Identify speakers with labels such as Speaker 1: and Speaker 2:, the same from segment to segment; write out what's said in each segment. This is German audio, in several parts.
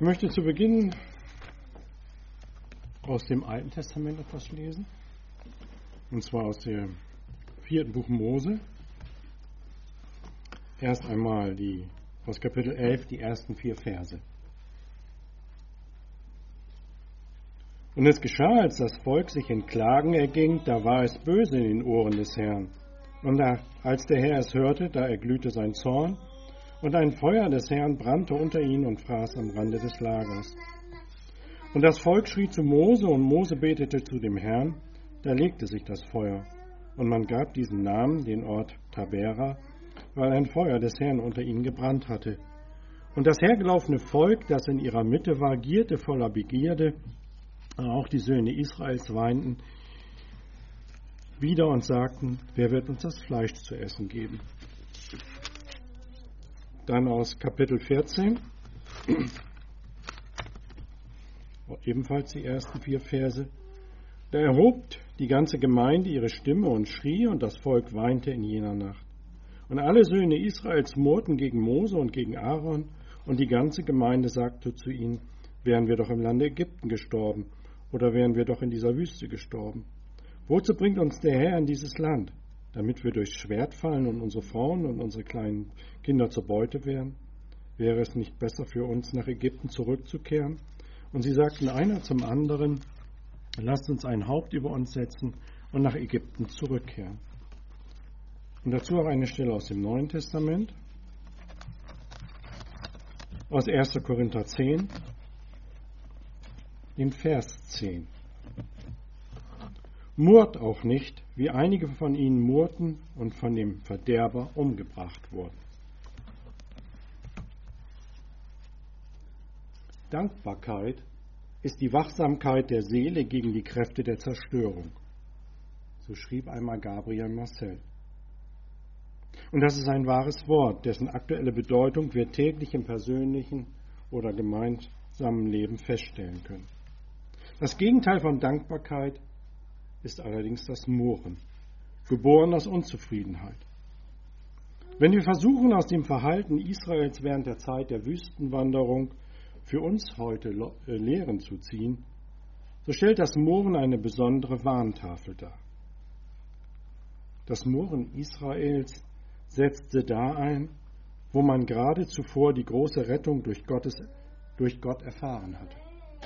Speaker 1: möchte zu Beginn aus dem Alten Testament etwas lesen, und zwar aus dem 4. Buch Mose. Erst einmal aus Kapitel 11 die ersten 4 Verse. Und es geschah, als das Volk sich in Klagen erging, da war es böse in den Ohren des Herrn. Und als der Herr es hörte, da erglühte sein Zorn, und ein Feuer des Herrn brannte unter ihnen und fraß am Rande des Lagers. Und das Volk schrie zu Mose, und Mose betete zu dem Herrn, da legte sich das Feuer. Und man gab diesen Namen, den Ort Tabera, weil ein Feuer des Herrn unter ihnen gebrannt hatte. Und das hergelaufene Volk, das in ihrer Mitte war, gierte voller Begierde. Auch die Söhne Israels weinten wieder und sagten, wer wird uns das Fleisch zu essen geben? Dann aus Kapitel 14, ebenfalls die ersten 4 Verse. Da erhob die ganze Gemeinde ihre Stimme und schrie, und das Volk weinte in jener Nacht. Und alle Söhne Israels murrten gegen Mose und gegen Aaron, und die ganze Gemeinde sagte zu ihnen, wären wir doch im Lande Ägypten gestorben, oder wären wir doch in dieser Wüste gestorben? Wozu bringt uns der Herr in dieses Land? Damit wir durchs Schwert fallen und unsere Frauen und unsere kleinen Kinder zur Beute werden? Wäre es nicht besser für uns, nach Ägypten zurückzukehren? Und sie sagten einer zum anderen, lasst uns ein Haupt über uns setzen und nach Ägypten zurückkehren. Und dazu auch eine Stelle aus dem Neuen Testament, aus 1. Korinther 10, in Vers 10. Murrt auch nicht, wie einige von ihnen murrten und von dem Verderber umgebracht wurden. Dankbarkeit ist die Wachsamkeit der Seele gegen die Kräfte der Zerstörung. So schrieb einmal Gabriel Marcel. Und das ist ein wahres Wort, dessen aktuelle Bedeutung wir täglich im persönlichen oder gemeinsamen Leben feststellen können. Das Gegenteil von Dankbarkeit ist allerdings das Murren, geboren aus Unzufriedenheit. Wenn wir versuchen, aus dem Verhalten Israels während der Zeit der Wüstenwanderung für uns heute Lehren zu ziehen, so stellt das Murren eine besondere Warntafel dar. Das Murren Israels setzte da ein, wo man gerade zuvor die große Rettung durch Gott erfahren hatte.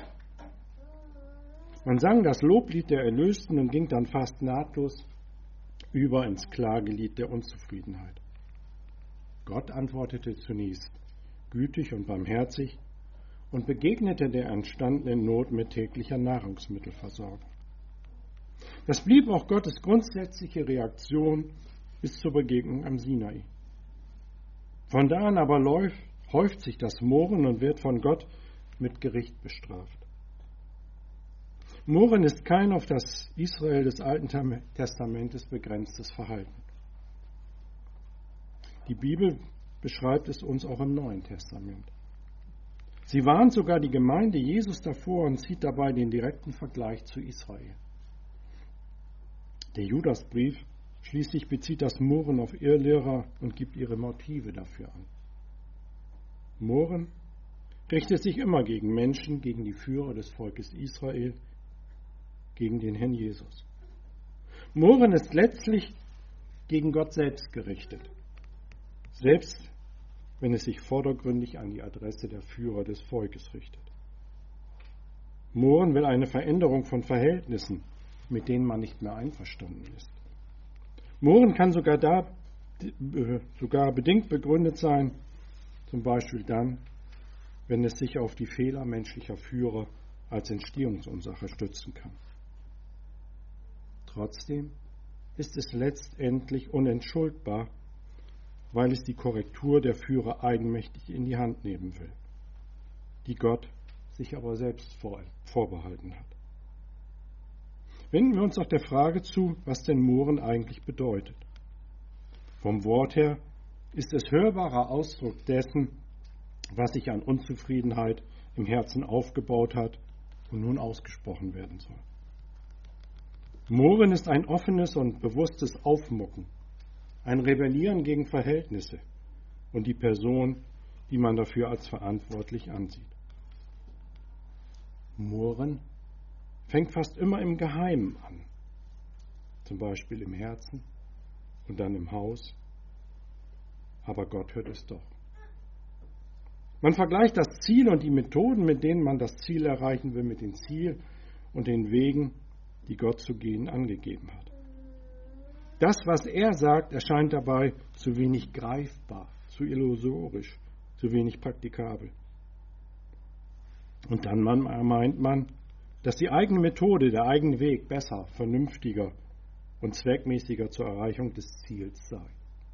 Speaker 1: Man sang das Loblied der Erlösten und ging dann fast nahtlos über ins Klagelied der Unzufriedenheit. Gott antwortete zunächst gütig und barmherzig und begegnete der entstandenen Not mit täglicher Nahrungsmittelversorgung. Das blieb auch Gottes grundsätzliche Reaktion bis zur Begegnung am Sinai. Von da an aber häuft sich das Murren und wird von Gott mit Gericht bestraft. Murren ist kein auf das Israel des Alten Testamentes begrenztes Verhalten. Die Bibel beschreibt es uns auch im Neuen Testament. Sie warnt sogar die Gemeinde Jesus davor und zieht dabei den direkten Vergleich zu Israel. Der Judasbrief schließlich bezieht das Murren auf Irrlehrer und gibt ihre Motive dafür an. Murren richtet sich immer gegen Menschen, gegen die Führer des Volkes Israel, gegen den Herrn Jesus. Murren ist letztlich gegen Gott selbst gerichtet, selbst wenn es sich vordergründig an die Adresse der Führer des Volkes richtet. Murren will eine Veränderung von Verhältnissen, mit denen man nicht mehr einverstanden ist. Murren kann sogar bedingt begründet sein, zum Beispiel dann, wenn es sich auf die Fehler menschlicher Führer als Entstehungsursache stützen kann. Trotzdem ist es letztendlich unentschuldbar, weil es die Korrektur der Führer eigenmächtig in die Hand nehmen will, die Gott sich aber selbst vorbehalten hat. Wenden wir uns doch der Frage zu, was denn Murren eigentlich bedeutet. Vom Wort her ist es hörbarer Ausdruck dessen, was sich an Unzufriedenheit im Herzen aufgebaut hat und nun ausgesprochen werden soll. Murren ist ein offenes und bewusstes Aufmucken, ein Rebellieren gegen Verhältnisse und die Person, die man dafür als verantwortlich ansieht. Murren fängt fast immer im Geheimen an, zum Beispiel im Herzen und dann im Haus, aber Gott hört es doch. Man vergleicht das Ziel und die Methoden, mit denen man das Ziel erreichen will, mit dem Ziel und den Wegen, die Gott zu gehen angegeben hat. Das, was er sagt, erscheint dabei zu wenig greifbar, zu illusorisch, zu wenig praktikabel. Und dann meint man, dass die eigene Methode, der eigene Weg besser, vernünftiger und zweckmäßiger zur Erreichung des Ziels sei.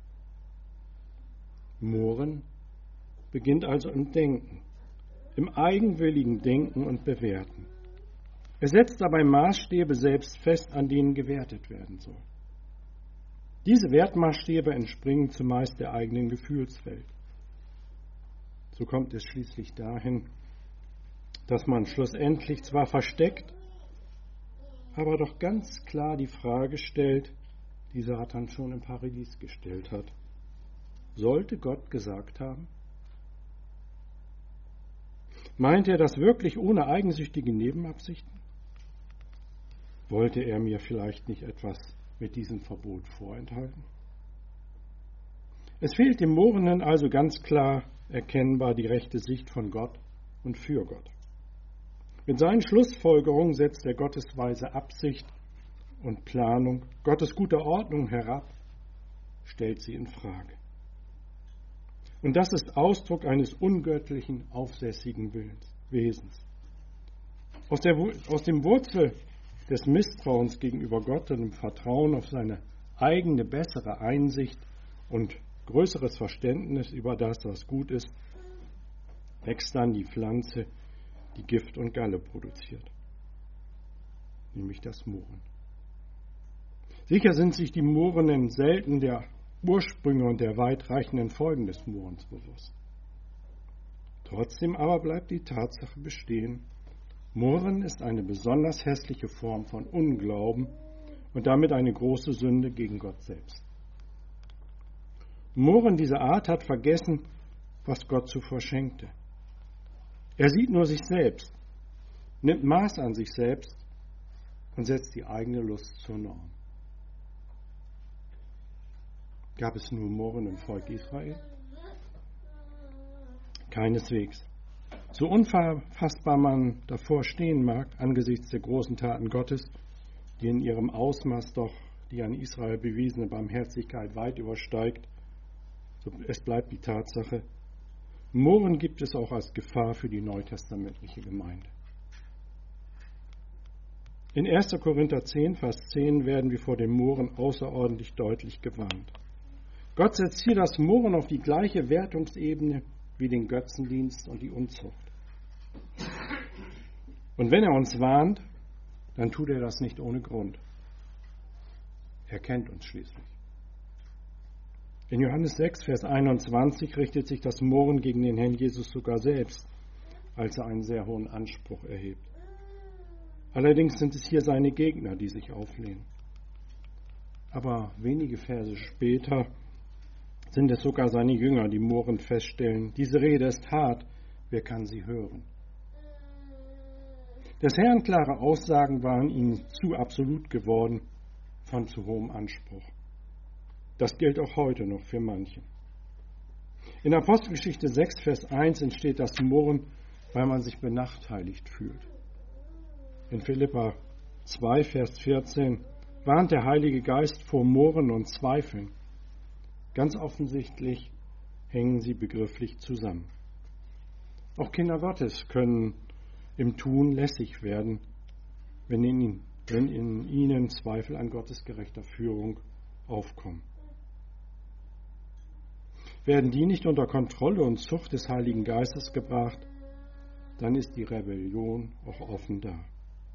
Speaker 1: Murren beginnt also im Denken, im eigenwilligen Denken und Bewerten. Er setzt dabei Maßstäbe selbst fest, an denen gewertet werden soll. Diese Wertmaßstäbe entspringen zumeist der eigenen Gefühlswelt. So kommt es schließlich dahin, dass man schlussendlich zwar versteckt, aber doch ganz klar die Frage stellt, die Satan schon im Paradies gestellt hat. Sollte Gott gesagt haben? Meint er das wirklich ohne eigensüchtige Nebenabsichten? Wollte er mir vielleicht nicht etwas mit diesem Verbot vorenthalten? Es fehlt dem Murrenden also ganz klar erkennbar die rechte Sicht von Gott und für Gott. Mit seinen Schlussfolgerungen setzt er Gottes weise Absicht und Planung, Gottes gute Ordnung herab, stellt sie in Frage. Und das ist Ausdruck eines ungöttlichen, aufsässigen Wesens. Aus dem Wurzel des Misstrauens gegenüber Gott und dem Vertrauen auf seine eigene bessere Einsicht und größeres Verständnis über das, was gut ist, wächst dann die Pflanze, die Gift und Galle produziert, nämlich das Murren. Sicher sind sich die Murrenden selten der Ursprünge und der weitreichenden Folgen des Murrens bewusst. Trotzdem aber bleibt die Tatsache bestehen, Murren ist eine besonders hässliche Form von Unglauben und damit eine große Sünde gegen Gott selbst. Murren dieser Art hat vergessen, was Gott zuvor schenkte. Er sieht nur sich selbst, nimmt Maß an sich selbst und setzt die eigene Lust zur Norm. Gab es nur Murren im Volk Israel? Keineswegs. So unfassbar man davor stehen mag, angesichts der großen Taten Gottes, die in ihrem Ausmaß doch die an Israel bewiesene Barmherzigkeit weit übersteigt, so es bleibt die Tatsache, Murren gibt es auch als Gefahr für die neutestamentliche Gemeinde. In 1. Korinther 10, Vers 10 werden wir vor dem Murren außerordentlich deutlich gewarnt. Gott setzt hier das Murren auf die gleiche Wertungsebene wie den Götzendienst und die Unzucht. Und wenn er uns warnt, dann tut er das nicht ohne Grund. Er kennt uns schließlich. In Johannes 6, Vers 21 richtet sich das Murren gegen den Herrn Jesus sogar selbst, als er einen sehr hohen Anspruch erhebt. Allerdings sind es hier seine Gegner, die sich auflehnen. Aber wenige Verse später sind es sogar seine Jünger, die murrend feststellen, diese Rede ist hart, wer kann sie hören? Des Herrn klare Aussagen waren ihnen zu absolut geworden, von zu hohem Anspruch. Das gilt auch heute noch für manche. In Apostelgeschichte 6, Vers 1 entsteht das Murren, weil man sich benachteiligt fühlt. In Philipper 2, Vers 14 warnt der Heilige Geist vor Murren und Zweifeln. Ganz offensichtlich hängen sie begrifflich zusammen. Auch Kinder Gottes können im Tun lässig werden, wenn in ihnen Zweifel an Gottes gerechter Führung aufkommen. Werden die nicht unter Kontrolle und Zucht des Heiligen Geistes gebracht, dann ist die Rebellion auch offen da.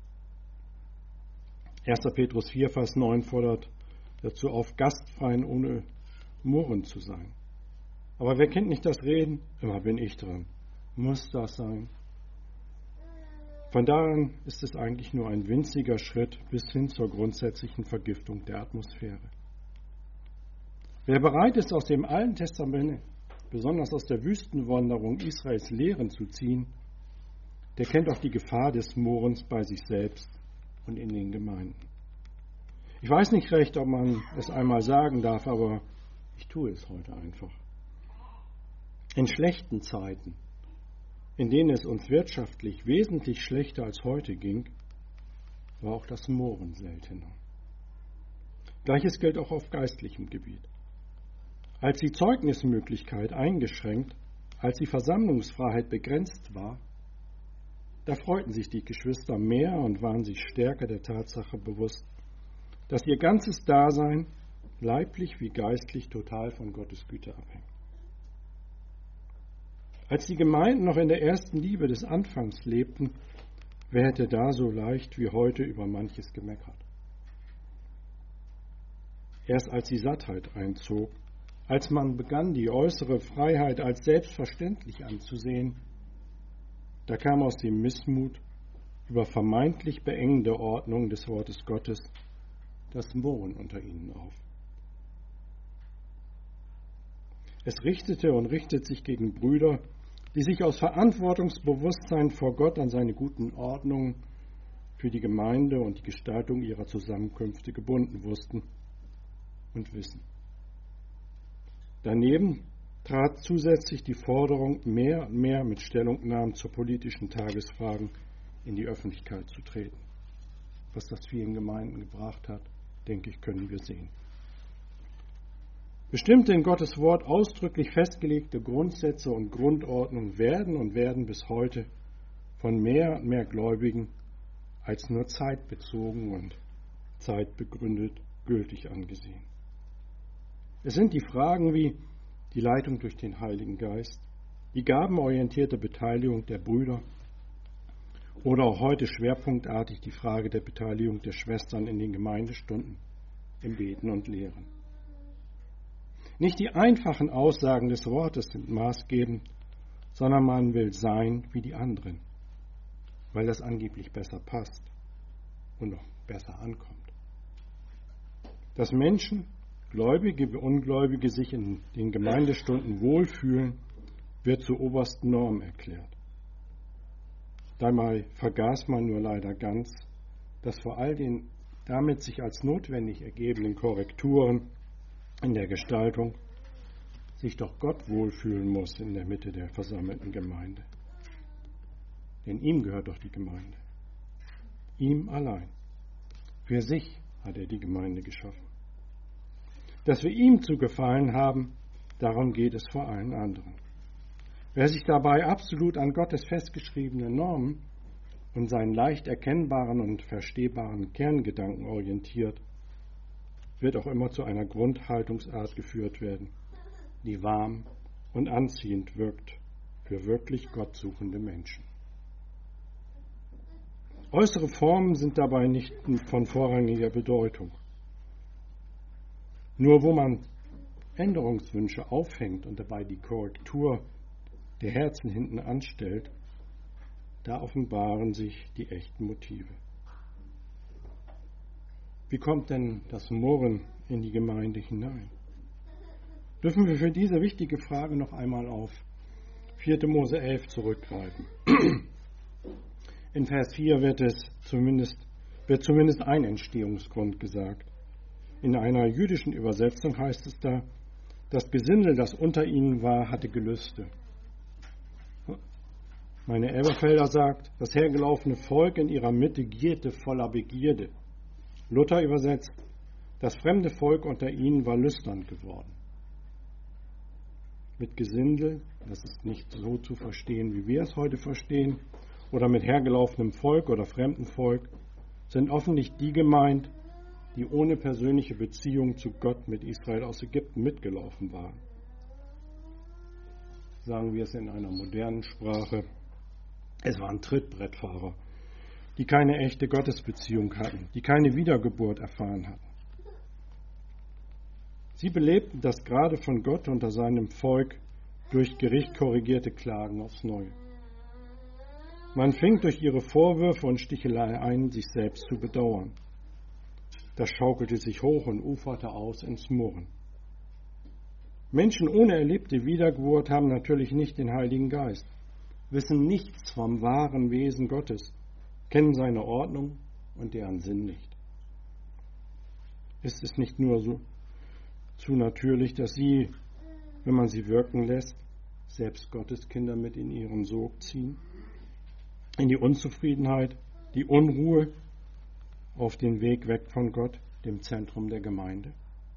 Speaker 1: 1. Petrus 4, Vers 9 fordert dazu auf, gastfreien ohne Murren zu sein. Aber wer kennt nicht das Reden? Immer bin ich dran. Muss das sein? Von daher ist es eigentlich nur ein winziger Schritt bis hin zur grundsätzlichen Vergiftung der Atmosphäre. Wer bereit ist, aus dem Alten Testament, besonders aus der Wüstenwanderung Israels Lehren zu ziehen, der kennt auch die Gefahr des Murrens bei sich selbst und in den Gemeinden. Ich weiß nicht recht, ob man es einmal sagen darf, aber ich tue es heute einfach. In schlechten Zeiten, in denen es uns wirtschaftlich wesentlich schlechter als heute ging, war auch das Murren seltener. Gleiches gilt auch auf geistlichem Gebiet. Als die Zeugnismöglichkeit eingeschränkt, als die Versammlungsfreiheit begrenzt war, da freuten sich die Geschwister mehr und waren sich stärker der Tatsache bewusst, dass ihr ganzes Dasein, leiblich wie geistlich, total von Gottes Güte abhängt. Als die Gemeinden noch in der ersten Liebe des Anfangs lebten, wer hätte da so leicht wie heute über manches gemeckert? Erst als die Sattheit einzog, als man begann, die äußere Freiheit als selbstverständlich anzusehen, da kam aus dem Missmut über vermeintlich beengende Ordnung des Wortes Gottes das Murren unter ihnen auf. Es richtete und richtet sich gegen Brüder, die sich aus Verantwortungsbewusstsein vor Gott an seine guten Ordnungen für die Gemeinde und die Gestaltung ihrer Zusammenkünfte gebunden wussten und wissen. Daneben trat zusätzlich die Forderung, mehr und mehr mit Stellungnahmen zu politischen Tagesfragen in die Öffentlichkeit zu treten. Was das vielen Gemeinden gebracht hat, denke ich, können wir sehen. Bestimmte in Gottes Wort ausdrücklich festgelegte Grundsätze und Grundordnungen werden bis heute von mehr und mehr Gläubigen als nur zeitbezogen und zeitbegründet gültig angesehen. Es sind die Fragen wie die Leitung durch den Heiligen Geist, die gabenorientierte Beteiligung der Brüder oder auch heute schwerpunktartig die Frage der Beteiligung der Schwestern in den Gemeindestunden, im Beten und Lehren. Nicht die einfachen Aussagen des Wortes sind maßgebend, sondern man will sein wie die anderen, weil das angeblich besser passt und noch besser ankommt. Dass Menschen, Gläubige wie Ungläubige, sich in den Gemeindestunden wohlfühlen, wird zur obersten Norm erklärt. Dabei vergaß man nur leider ganz, dass vor all den damit sich als notwendig ergebenden Korrekturen in der Gestaltung sich doch Gott wohlfühlen muss in der Mitte der versammelten Gemeinde. Denn ihm gehört doch die Gemeinde. Ihm allein. Für sich hat er die Gemeinde geschaffen. Dass wir ihm zu gefallen haben, darum geht es vor allen anderen. Wer sich dabei absolut an Gottes festgeschriebene Normen und seinen leicht erkennbaren und verstehbaren Kerngedanken orientiert, wird auch immer zu einer Grundhaltungsart geführt werden, die warm und anziehend wirkt für wirklich gottsuchende Menschen. Äußere Formen sind dabei nicht von vorrangiger Bedeutung. Nur wo man Änderungswünsche aufhängt und dabei die Korrektur der Herzen hinten anstellt, da offenbaren sich die echten Motive. Wie kommt denn das Murren in die Gemeinde hinein? Dürfen wir für diese wichtige Frage noch einmal auf 4. Mose 11 zurückgreifen. In Vers 4 wird zumindest ein Entstehungsgrund gesagt. In einer jüdischen Übersetzung heißt es da, das Gesindel, das unter ihnen war, hatte Gelüste. Meine Elberfelder sagt, das hergelaufene Volk in ihrer Mitte gierte voller Begierde. Luther übersetzt, das fremde Volk unter ihnen war lüstern geworden. Mit Gesindel, das ist nicht so zu verstehen, wie wir es heute verstehen, oder mit hergelaufenem Volk oder fremdem Volk, sind offensichtlich die gemeint, die ohne persönliche Beziehung zu Gott mit Israel aus Ägypten mitgelaufen waren. Sagen wir es in einer modernen Sprache, es waren Trittbrettfahrer, die keine echte Gottesbeziehung hatten, die keine Wiedergeburt erfahren hatten. Sie belebten das gerade von Gott unter seinem Volk durch Gericht korrigierte Klagen aufs Neue. Man fing durch ihre Vorwürfe und Stichelei ein, sich selbst zu bedauern. Das schaukelte sich hoch und uferte aus ins Murren. Menschen ohne erlebte Wiedergeburt haben natürlich nicht den Heiligen Geist, wissen nichts vom wahren Wesen Gottes, kennen seine Ordnung und deren Sinn nicht. Ist es nicht nur so zu natürlich, dass sie, wenn man sie wirken lässt, selbst Gotteskinder mit in ihren Sog ziehen, in die Unzufriedenheit, die Unruhe auf den Weg weg von Gott, dem Zentrum der Gemeinde?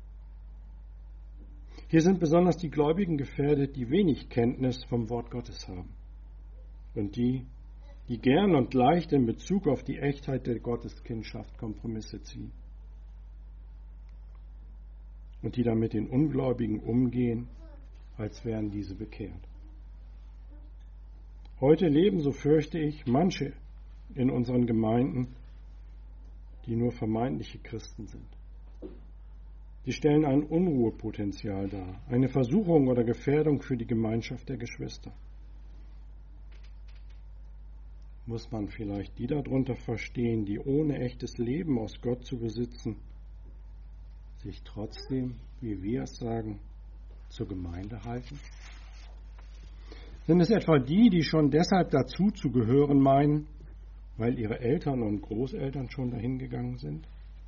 Speaker 1: Hier sind besonders die Gläubigen gefährdet, die wenig Kenntnis vom Wort Gottes haben und die gern und leicht in Bezug auf die Echtheit der Gotteskindschaft Kompromisse ziehen und die dann mit den Ungläubigen umgehen, als wären diese bekehrt. Heute leben, so fürchte ich, manche in unseren Gemeinden, die nur vermeintliche Christen sind. Die stellen ein Unruhepotenzial dar, eine Versuchung oder Gefährdung für die Gemeinschaft der Geschwister. Muss man vielleicht die darunter verstehen, die ohne echtes Leben aus Gott zu besitzen, sich trotzdem, wie wir es sagen, zur Gemeinde halten? Sind es etwa die, die schon deshalb dazu zu gehören meinen, weil ihre Eltern und Großeltern schon dahin gegangen sind?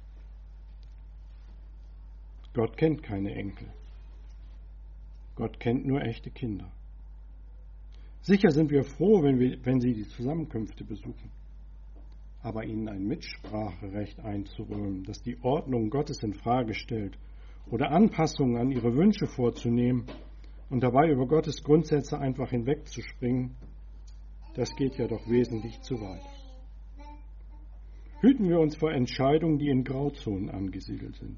Speaker 1: Gott kennt keine Enkel. Gott kennt nur echte Kinder. Sicher sind wir froh, wenn sie die Zusammenkünfte besuchen. Aber ihnen ein Mitspracherecht einzuräumen, das die Ordnung Gottes in Frage stellt oder Anpassungen an ihre Wünsche vorzunehmen und dabei über Gottes Grundsätze einfach hinwegzuspringen, das geht ja doch wesentlich zu weit. Hüten wir uns vor Entscheidungen, die in Grauzonen angesiedelt sind.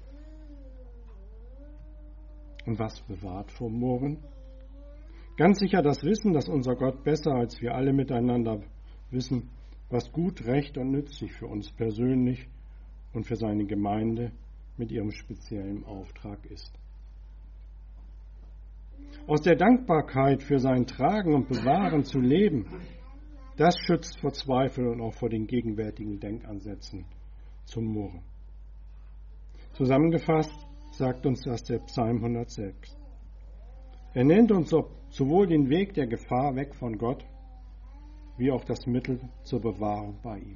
Speaker 1: Und was bewahrt vor Murren? Ganz sicher das Wissen, dass unser Gott besser als wir alle miteinander wissen, was gut, recht und nützlich für uns persönlich und für seine Gemeinde mit ihrem speziellen Auftrag ist. Aus der Dankbarkeit für sein Tragen und Bewahren zu leben, das schützt vor Zweifel und auch vor den gegenwärtigen Denkansätzen zum Murren. Zusammengefasst sagt uns das der Psalm 106. Er nennt uns sowohl den Weg der Gefahr weg von Gott, wie auch das Mittel zur Bewahrung bei ihm.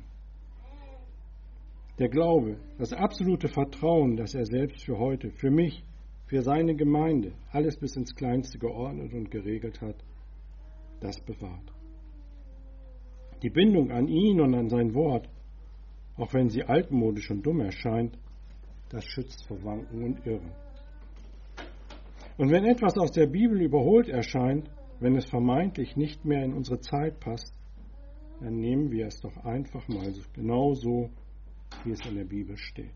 Speaker 1: Der Glaube, das absolute Vertrauen, dass er selbst für heute, für mich, für seine Gemeinde alles bis ins Kleinste geordnet und geregelt hat, das bewahrt. Die Bindung an ihn und an sein Wort, auch wenn sie altmodisch und dumm erscheint, das schützt vor Wanken und Irren. Und wenn etwas aus der Bibel überholt erscheint, wenn es vermeintlich nicht mehr in unsere Zeit passt, dann nehmen wir es doch einfach mal genau so, wie es in der Bibel steht.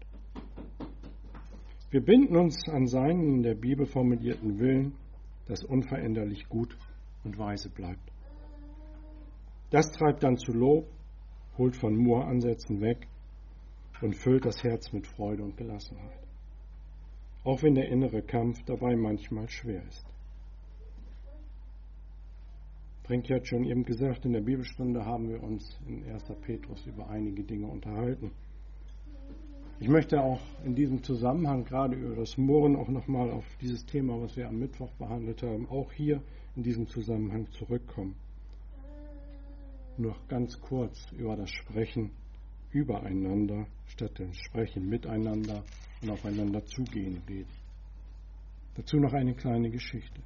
Speaker 1: Wir binden uns an seinen in der Bibel formulierten Willen, das unveränderlich gut und weise bleibt. Das treibt dann zu Lob, holt von Murransätzen weg und füllt das Herz mit Freude und Gelassenheit. Auch wenn der innere Kampf dabei manchmal schwer ist. Frank hat schon eben gesagt, in der Bibelstunde haben wir uns in 1. Petrus über einige Dinge unterhalten. Ich möchte auch in diesem Zusammenhang, gerade über das Murren, auch nochmal auf dieses Thema, was wir am Mittwoch behandelt haben, auch hier in diesem Zusammenhang zurückkommen. Noch ganz kurz über das Sprechen übereinander statt dem Sprechen miteinander und aufeinander zugehen reden. Dazu noch eine kleine Geschichte.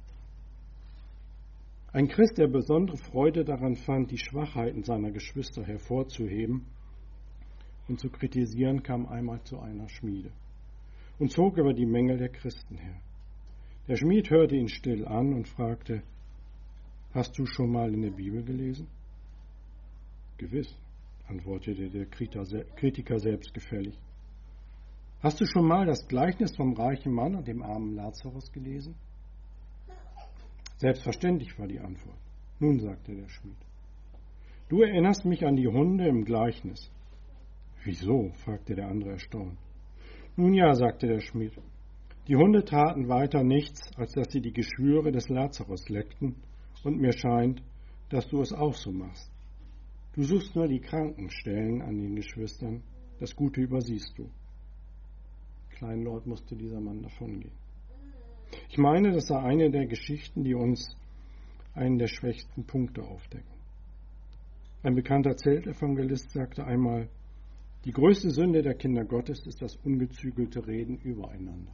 Speaker 1: Ein Christ, der besondere Freude daran fand, die Schwachheiten seiner Geschwister hervorzuheben und zu kritisieren, kam einmal zu einer Schmiede und zog über die Mängel der Christen her. Der Schmied hörte ihn still an und fragte: Hast du schon mal in der Bibel gelesen? Gewiss, antwortete der Kritiker selbstgefällig. Hast du schon mal das Gleichnis vom reichen Mann und dem armen Lazarus gelesen? Selbstverständlich, war die Antwort. Nun, sagte der Schmied, du erinnerst mich an die Hunde im Gleichnis. Wieso? Fragte der andere erstaunt. Nun ja, sagte der Schmied, die Hunde taten weiter nichts, als dass sie die Geschwüre des Lazarus leckten, und mir scheint, dass du es auch so machst. Du suchst nur die kranken Stellen an den Geschwistern, das Gute übersiehst du. Kleinlaut musste dieser Mann davongehen. Ich meine, das sei eine der Geschichten, die uns einen der schwächsten Punkte aufdecken. Ein bekannter Zeltevangelist sagte einmal, die größte Sünde der Kinder Gottes ist das ungezügelte Reden übereinander.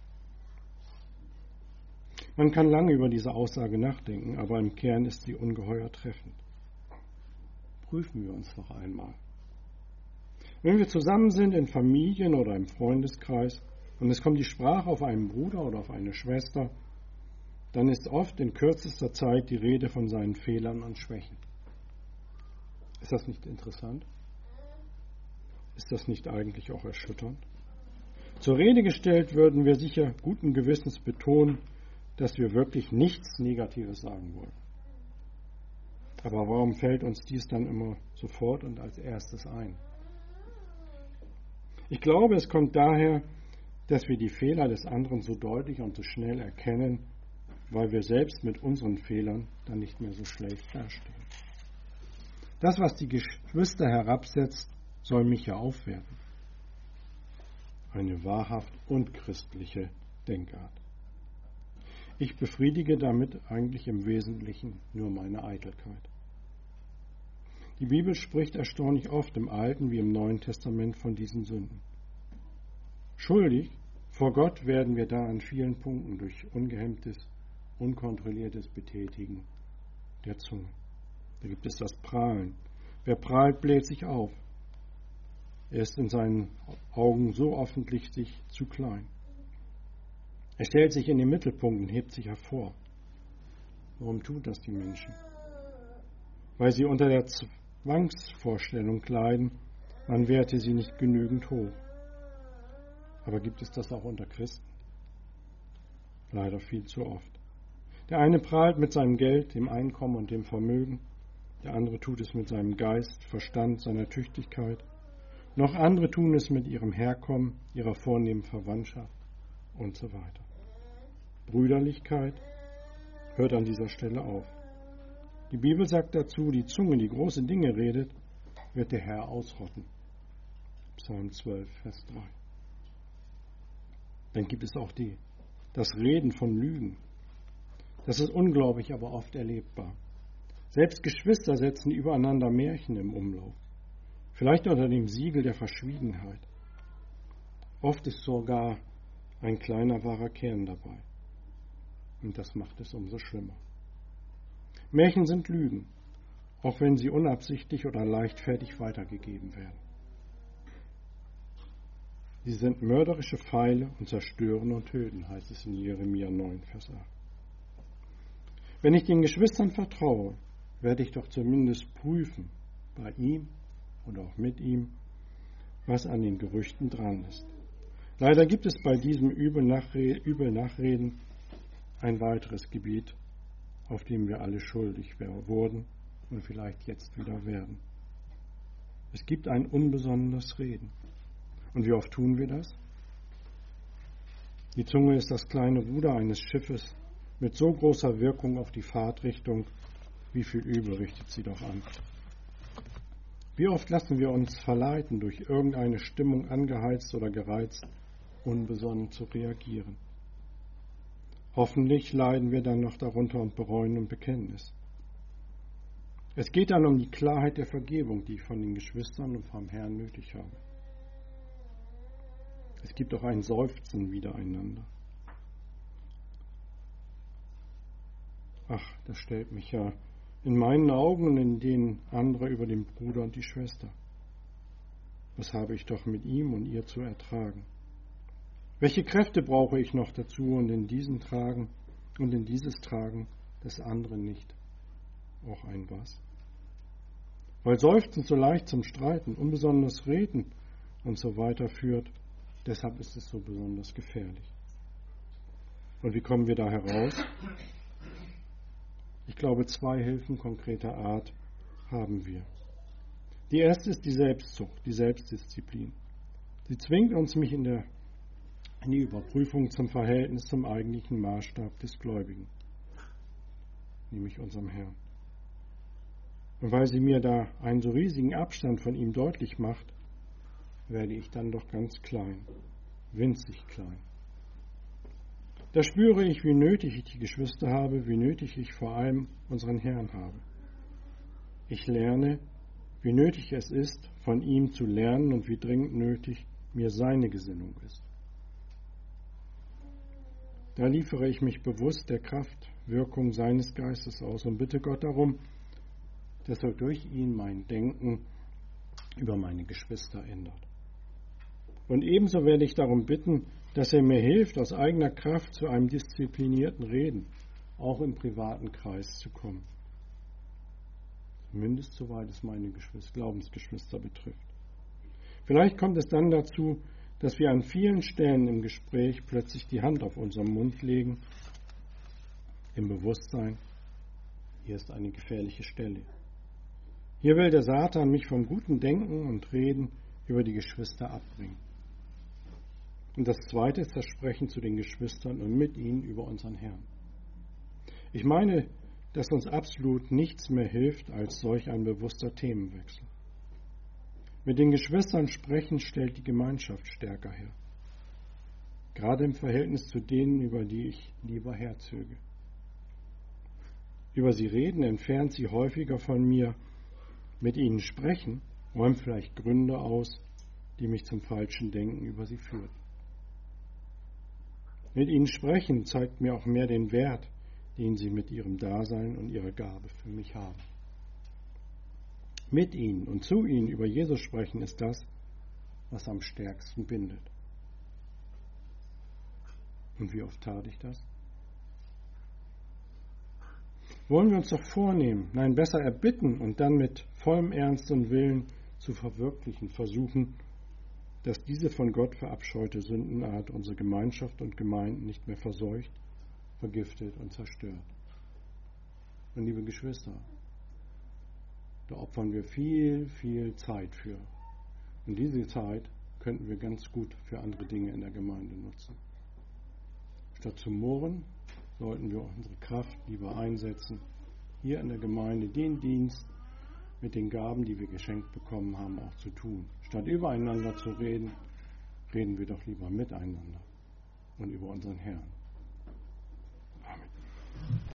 Speaker 1: Man kann lange über diese Aussage nachdenken, aber im Kern ist sie ungeheuer treffend. Prüfen wir uns noch einmal. Wenn wir zusammen sind in Familien oder im Freundeskreis und es kommt die Sprache auf einen Bruder oder auf eine Schwester, dann ist oft in kürzester Zeit die Rede von seinen Fehlern und Schwächen. Ist das nicht interessant? Ist das nicht eigentlich auch erschütternd? Zur Rede gestellt würden wir sicher guten Gewissens betonen, dass wir wirklich nichts Negatives sagen wollen. Aber warum fällt uns dies dann immer sofort und als erstes ein? Ich glaube, es kommt daher, dass wir die Fehler des anderen so deutlich und so schnell erkennen, weil wir selbst mit unseren Fehlern dann nicht mehr so schlecht dastehen. Das, was die Geschwister herabsetzt, soll mich ja aufwerten. Eine wahrhaft unchristliche Denkart. Ich befriedige damit eigentlich im Wesentlichen nur meine Eitelkeit. Die Bibel spricht erstaunlich oft im Alten wie im Neuen Testament von diesen Sünden. Schuldig vor Gott werden wir da an vielen Punkten durch ungehemmtes, unkontrolliertes Betätigen der Zunge. Da gibt es das Prahlen. Wer prahlt, bläht sich auf. Er ist in seinen Augen so offensichtlich zu klein. Er stellt sich in den Mittelpunkt und hebt sich hervor. Warum tun das die Menschen? Weil sie unter der Zwangsvorstellung leiden, man werte sie nicht genügend hoch. Aber gibt es das auch unter Christen? Leider viel zu oft. Der eine prahlt mit seinem Geld, dem Einkommen und dem Vermögen. Der andere tut es mit seinem Geist, Verstand, seiner Tüchtigkeit. Noch andere tun es mit ihrem Herkommen, ihrer vornehmen Verwandtschaft und so weiter. Brüderlichkeit hört an dieser Stelle auf. Die Bibel sagt dazu, die Zunge, die große Dinge redet, wird der Herr ausrotten. Psalm 12, Vers 3. Dann gibt es auch das Reden von Lügen. Das ist unglaublich, aber oft erlebbar. Selbst Geschwister setzen übereinander Märchen im Umlauf. Vielleicht unter dem Siegel der Verschwiegenheit. Oft ist sogar ein kleiner wahrer Kern dabei. Und das macht es umso schlimmer. Märchen sind Lügen, auch wenn sie unabsichtlich oder leichtfertig weitergegeben werden. Sie sind mörderische Pfeile und zerstören und töten, heißt es in Jeremia 9, Vers 8. Wenn ich den Geschwistern vertraue, werde ich doch zumindest prüfen, bei ihm oder auch mit ihm, was an den Gerüchten dran ist. Leider gibt es bei diesem Übel-Nachreden ein weiteres Gebiet, auf dem wir alle schuldig wurden und vielleicht jetzt wieder werden. Es gibt ein unbesonnenes Reden. Und wie oft tun wir das? Die Zunge ist das kleine Ruder eines Schiffes mit so großer Wirkung auf die Fahrtrichtung, wie viel Übel richtet sie doch an. Wie oft lassen wir uns verleiten, durch irgendeine Stimmung angeheizt oder gereizt, unbesonnen zu reagieren. Hoffentlich leiden wir dann noch darunter und bereuen und bekennen es. Es geht dann um die Klarheit der Vergebung, die ich von den Geschwistern und vom Herrn nötig habe. Es gibt auch ein Seufzen wiedereinander. Ach, das stellt mich ja in meinen Augen und in denen anderer über den Bruder und die Schwester. Was habe ich doch mit ihm und ihr zu ertragen? Welche Kräfte brauche ich noch dazu und in dieses Tragen des anderen nicht? Auch ein was? Weil Seufzen so leicht zum Streiten, unbesonnenes Reden und so weiter führt, deshalb ist es so besonders gefährlich. Und wie kommen wir da heraus? Ich glaube, 2 Hilfen konkreter Art haben wir. Die erste ist die Selbstzucht, die Selbstdisziplin. Sie zwingt uns in die Überprüfung zum Verhältnis zum eigentlichen Maßstab des Gläubigen, nämlich unserem Herrn. Und weil sie mir da einen so riesigen Abstand von ihm deutlich macht, werde ich dann doch ganz klein, winzig klein. Da spüre ich, wie nötig ich die Geschwister habe, wie nötig ich vor allem unseren Herrn habe. Ich lerne, wie nötig es ist, von ihm zu lernen und wie dringend nötig mir seine Gesinnung ist. Da liefere ich mich bewusst der Kraftwirkung seines Geistes aus und bitte Gott darum, dass er durch ihn mein Denken über meine Geschwister ändert. Und ebenso werde ich darum bitten, dass er mir hilft, aus eigener Kraft zu einem disziplinierten Reden, auch im privaten Kreis zu kommen. Zumindest soweit es meine Glaubensgeschwister betrifft. Vielleicht kommt es dann dazu, dass wir an vielen Stellen im Gespräch plötzlich die Hand auf unseren Mund legen, im Bewusstsein, hier ist eine gefährliche Stelle. Hier will der Satan mich vom guten Denken und Reden über die Geschwister abbringen. Und das zweite ist das Sprechen zu den Geschwistern und mit ihnen über unseren Herrn. Ich meine, dass uns absolut nichts mehr hilft als solch ein bewusster Themenwechsel. Mit den Geschwistern sprechen stellt die Gemeinschaft stärker her. Gerade im Verhältnis zu denen, über die ich lieber herzöge. Über sie reden entfernt sie häufiger von mir. Mit ihnen sprechen räumt vielleicht Gründe aus, die mich zum falschen Denken über sie führen. Mit ihnen sprechen zeigt mir auch mehr den Wert, den sie mit ihrem Dasein und ihrer Gabe für mich haben. Mit ihnen und zu ihnen über Jesus sprechen ist das, was am stärksten bindet. Und wie oft tat ich das? Wollen wir uns doch vornehmen, nein, besser erbitten und dann mit vollem Ernst und Willen zu verwirklichen versuchen, dass diese von Gott verabscheute Sündenart unsere Gemeinschaft und Gemeinden nicht mehr verseucht, vergiftet und zerstört. Und liebe Geschwister, da opfern wir viel, viel Zeit für. Und diese Zeit könnten wir ganz gut für andere Dinge in der Gemeinde nutzen. Statt zu murren, sollten wir unsere Kraft lieber einsetzen, hier in der Gemeinde den Dienst mit den Gaben, die wir geschenkt bekommen haben, auch zu tun. Statt übereinander zu reden, reden wir doch lieber miteinander und über unseren Herrn.